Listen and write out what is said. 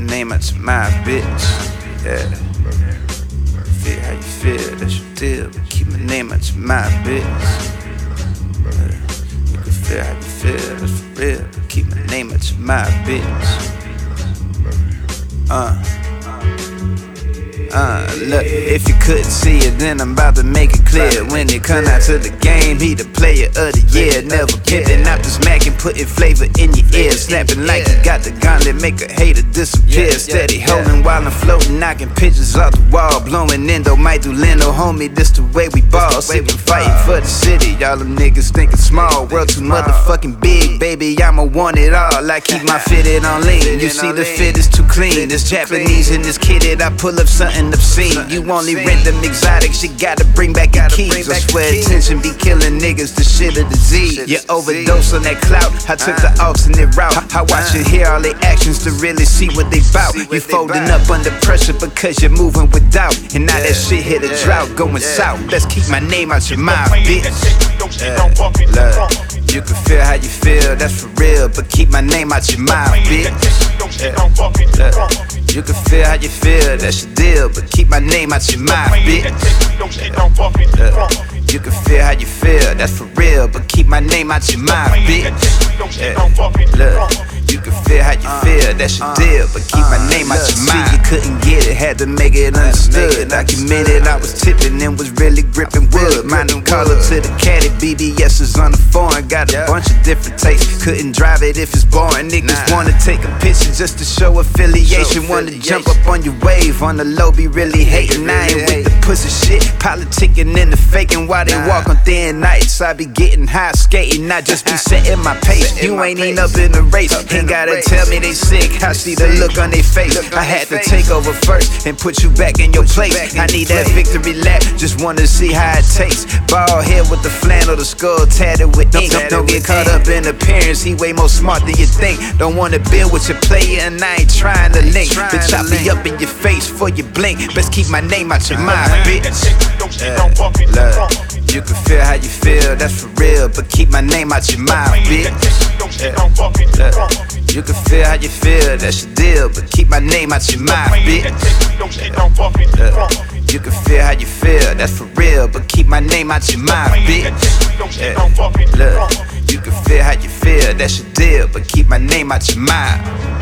name out your mouth, bitch. Yeah. Feel how you feel, that's your deal. But keep my name out your mouth, bitch. You can feel how you feel, that's for real. But keep my name out your mouth, bitch. Look, if you couldn't see it, then I'm about to make it clear. When it come out to the game, he the player of the year. Never pimping out the smack and putting flavor in your ear. Snapping like he got the gauntlet, make a hater disappear. Steady holding while I'm floating, knocking pictures off the wall. Blowing endo, might do Leno, homie, this the way we ball. Sippin' fighting for the city, y'all them niggas thinking small. World too motherfucking big, baby, I'ma want it all. I keep my fitted on lean, you see the fit is too clean. This Japanese and this kitted, I pull up something obscene. You only rent them exotics, you gotta bring back your keys. I swear attention be killing niggas, the shit of disease. You overdose on that clout, I took the alternate route. I watch and hear all their actions to really see what they bout. You folding up under pressure because you're moving with doubt. And now that shit hit a drought, going south. Let's keep my name out your mouth, bitch. Look, you can feel how you feel, that's for real. But keep my name out your mouth, bitch. Look, you can feel how you feel, that's your deal. But keep my name out your mouth, bitch. Look, you can feel how you feel, that's for real. But keep my name out your mouth, bitch. Look, you can feel how you feel, that's your deal. But keep my name out your mouth. You couldn't get it, had to make it understood. Documented, I was tipping and was really gripping wood. My new collar to the caddy, BBS is on the foreign. Got a bunch of different tastes, couldn't drive it if it's boring. Niggas wanna take a picture just to show affiliation. Wanna jump up on your wave, on the low be really hating. I ain't with the pussy shit, politicking and the faking. While they walk on thin nights, I be getting high skating. I just be setting my pace, you ain't even up in the race. Ain't gotta tell me they sick, I see the look on their face. I had to take over first and put you back in your place. I need that victory lap, just wanna see how it tastes. Bald head with the flannel, the skull tatted with ink. Don't get caught up in appearance, he way more smart than you think. Don't wanna build with your player and I ain't trying to link. Bitch, I be up in your face before you blink. Best keep my name out your mouth, bitch. Look, you can feel how you feel, that's for real. But keep my name out your mouth, bitch. Look, you can feel how you feel, that's your deal. But keep my name out your mouth, bitch. Look, you can feel how you feel, that's for real. But keep my name out your mouth, bitch. Look, you can feel how you feel, that's your deal. But keep my name out your mouth.